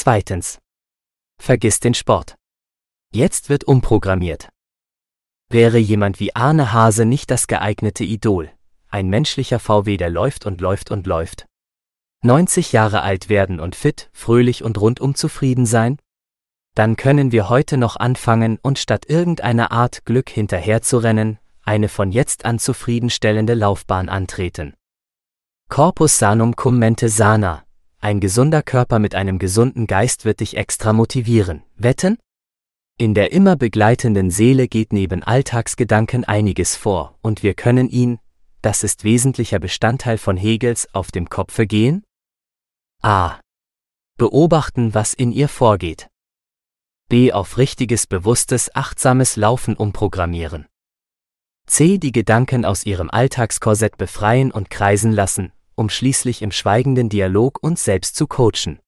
Zweitens. Vergiss den Sport. Jetzt wird umprogrammiert. Wäre jemand wie Arne Hase nicht das geeignete Idol, ein menschlicher VW, der läuft und läuft und läuft. 90 Jahre alt werden und fit, fröhlich und rundum zufrieden sein? Dann können wir heute noch anfangen und statt irgendeiner Art Glück hinterherzurennen, eine von jetzt an zufriedenstellende Laufbahn antreten. Corpus sanum cum mente sana. Ein gesunder Körper mit einem gesunden Geist wird dich extra motivieren. Wetten? In der immer begleitenden Seele geht neben Alltagsgedanken einiges vor, und wir können ihn, das ist wesentlicher Bestandteil von Hegels, auf dem Kopfe gehen? A. Beobachten, was in ihr vorgeht. B. Auf richtiges, bewusstes, achtsames Laufen umprogrammieren. C. Die Gedanken aus ihrem Alltagskorsett befreien und kreisen lassen, um schließlich im schweigenden Dialog uns selbst zu coachen.